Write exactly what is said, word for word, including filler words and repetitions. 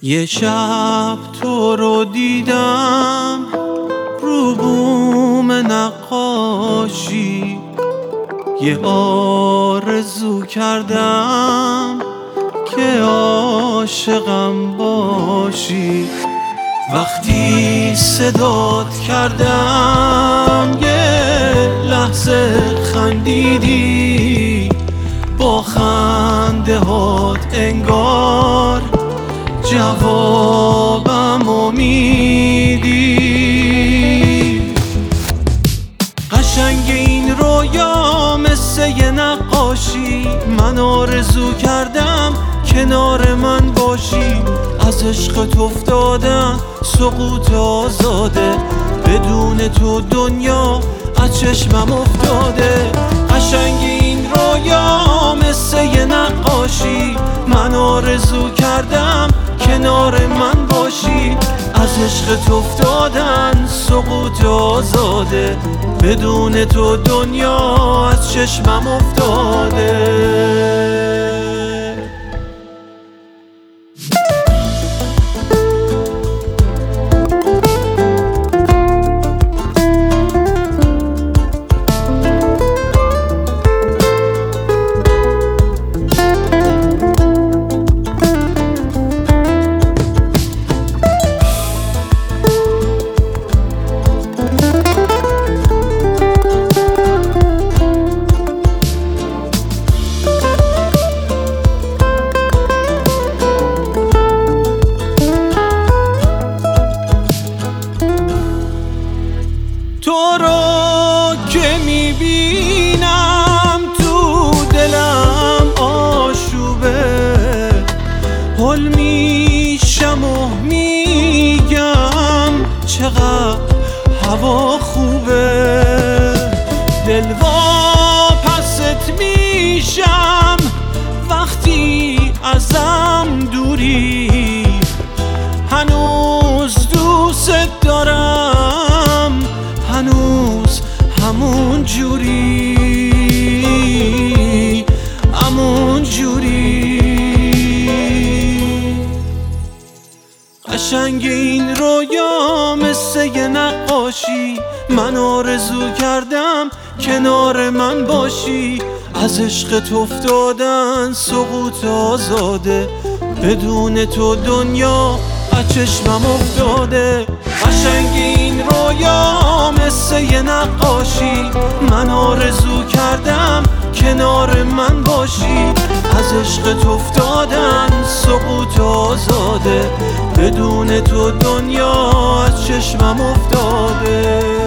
یه شب تو رو دیدم رو بوم نقاشی، یه آرزو کردم که عاشقم باشی. وقتی صدات کردم یه لحظه خندیدی، با خنده هات انگار جوابم امیدی. قشنگ این رویا مثل یه نقاشی، من آرزو کردم کنار من باشی. از عشقت افتادم سقوط آزاده، بدون تو دنیا از چشمم افتاده. قشنگ این رویا مثل یه نقاشی، من آرزو کردم کنار من باشی. از عشقت افتادن سقوط آزاده، بدون تو دنیا از چشمم افتاده. تو رو که میبینم تو دلم آشوبه، هل میشم و میگم چقدر هوا خوبه. دل واپست میشم وقتی ازم دوری، هنوز دوست دارم، هنوز همون جوری، همون جوری. قشنگ این رویا مثل یه نقاشی، من آرزو کردم کنار من باشی. از عشقت افتادن سقوط آزاده، بدون تو دنیا از چشمم افتاده. قشنگ این رویا مثل یه نقاشی، من آرزو کردم کنار من باشی. از عشقت افتادن سقوط آزاده، بدون تو دنیا از چشمم افتاده.